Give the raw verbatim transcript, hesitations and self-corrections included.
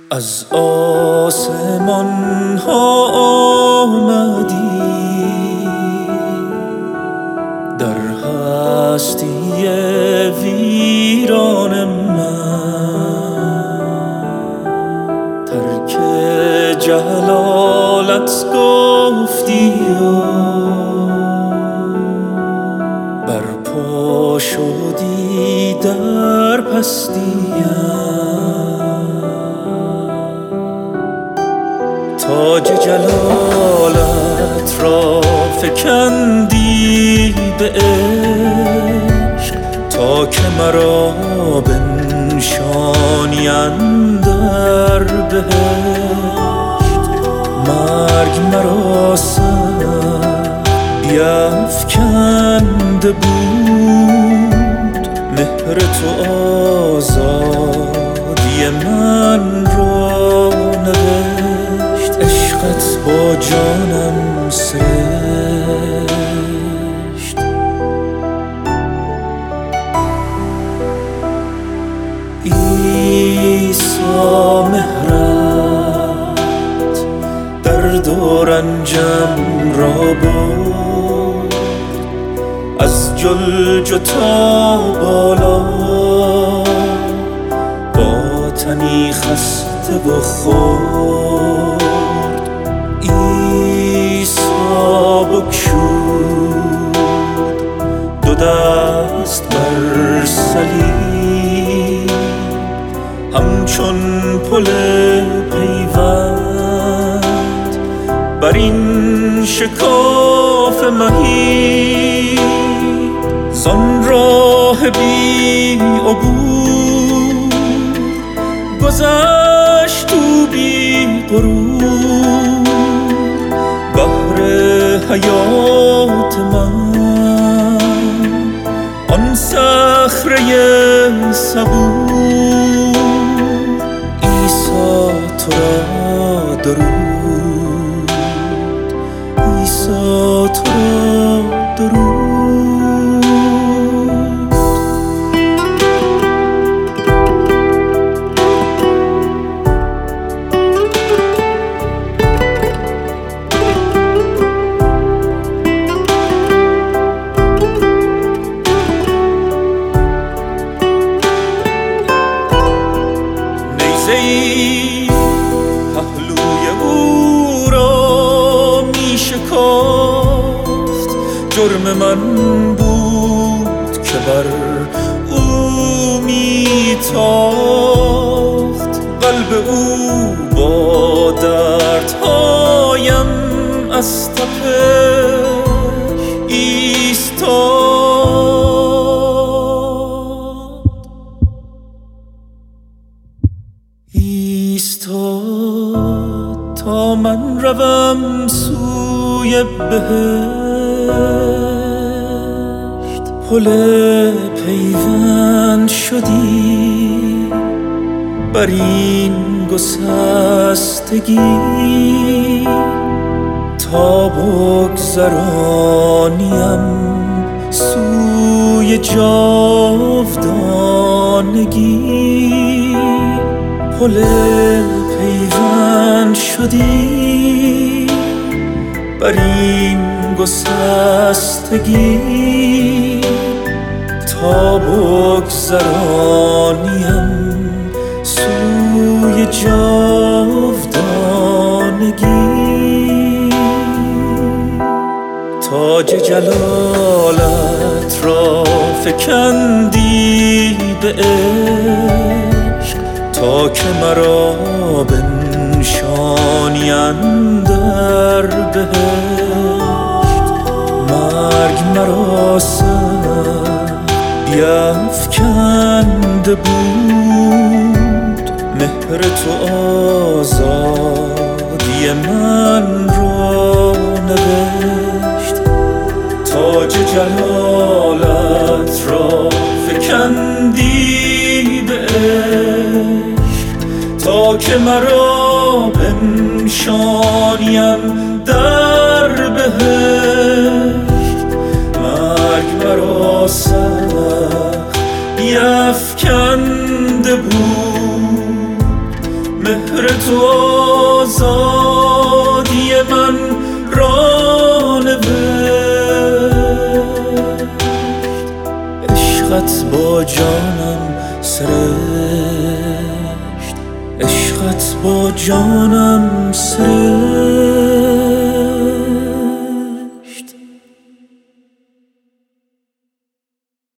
از آسمان ها آمدی، در هستی ویران من ترک جلالت گفتی و برپا شدی در پستیم. تاج جلالت را فکندی به عشق تا که مرا بنشانی اندر بهشت. مرگ مرا سر بیفکنده بود، مهر تو آزادی من را نوشت. عشقت با جانم سرشت. عیسی مهرت درد و رنجم را برد، از جلج تا بالا با تنی خسته و خرد. عیسی بگشود دو دست بر صلیب، همچون پل پیوند بر این شکاف مهیب. زان راه بی عبور گذشت او بی غرور، بحر حیات من آن صخره صبور. عیسی تو را درود، عیسی تو را درود. پهلوی او را می شکافت، جرم من بود که بر او می تاخت. قلب او با دردهایم از تپش ایستاد. ایستاد تا من روم سوی بهشت. پل پیوند شدی بر این گسستگی، تا بگذرانیم سوی جاودانگی. پل پیوند شدی بر این گسستگی، تا بگذرانیم سوی جاودانگی. تاج جلالت را فکندی به عشق تا که مرا بنشانی اندر بهشت. مرگ مرا سر بیفکنده بود، مهر تو آزادی من را نوشت. تاج جلالت را فکندی به عشق تا که مرا بنشانیم در بهشت. مرگ مرا سخت بیفکنده بود، مهر با جانم سرشت، عشقت با جانم سرشت.